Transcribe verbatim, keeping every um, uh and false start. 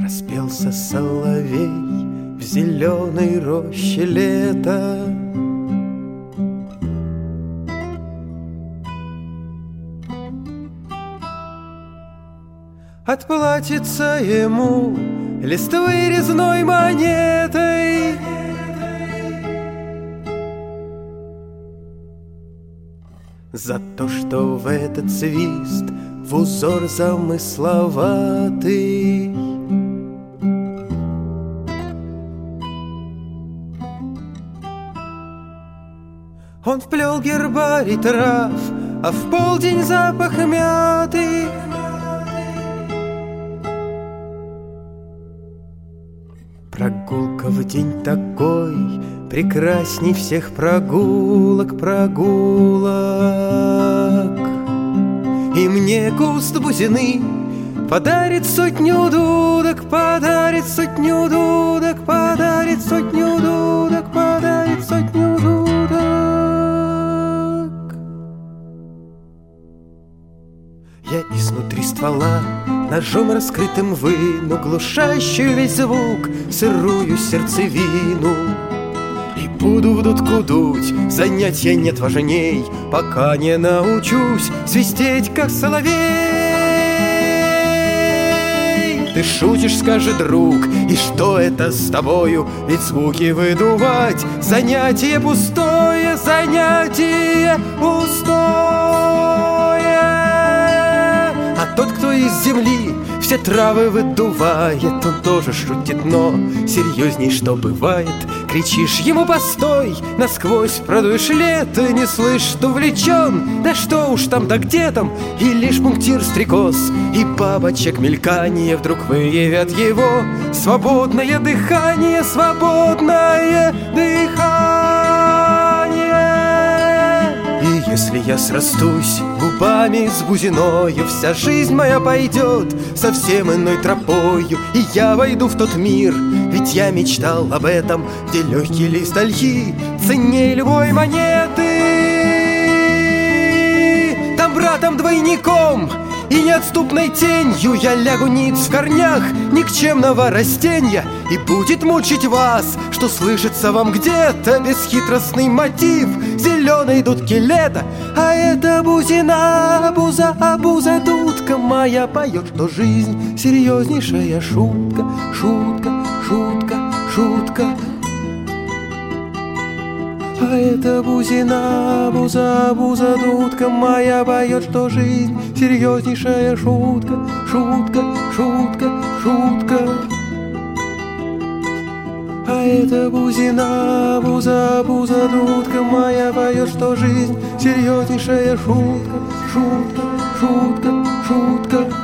Распелся соловей в зеленой роще лета. Отплатится ему листвой резной монетой. За то, что в этот свист в узор замысловатый он вплел гербарий трав, а в полдень запах мяты. Прогулка в день такой прекрасней всех прогулок, прогулок. И мне куст бузины подарит сотню дудок, подарит сотню дудок, подарит сотню дудок, подарит сотню дудок. Я изнутри ствола ножом раскрытым выну глушащую весь звук сырую сердцевину. И буду в дудку дуть, занятия нет важней, пока не научусь свистеть, как соловей. Ты шутишь, скажет друг, и что это с тобою? Ведь звуки выдувать — занятие пустое, занятие пустое. А тот, кто из земли все травы выдувает, он тоже шутит, но серьезней, что бывает. Кричишь ему постой, насквозь продуешь лето, не слышь, что увлечен, да что уж там, да где там. И лишь пунктир стрекоз и бабочек мелькание вдруг выявят его свободное дыхание, свободное дыхание. И если я срастусь губами с бузиною, вся жизнь моя пойдет совсем иной тропою, и я войду в тот мир, ведь я мечтал об этом, где легкий лист ольхи ценней любой монеты. Там братом-двойником и неотступной тенью я лягу ниц в корнях никчемного растенья, и будет мучить вас, что слышится вам где-то бесхитростный мотив зеленой дудки лета. А это бузина, буза, а буза дудка моя поет, что жизнь серьезнейшая шутка, шутка, шутка, шутка. А это бузина, буза, буза дудка моя поет, что жизнь серьезнейшая шутка, шутка, шутка, шутка. А это бузина, буза, буза дудка моя поет, что жизнь серьезнейшая шутка, шутка, шутка, шутка.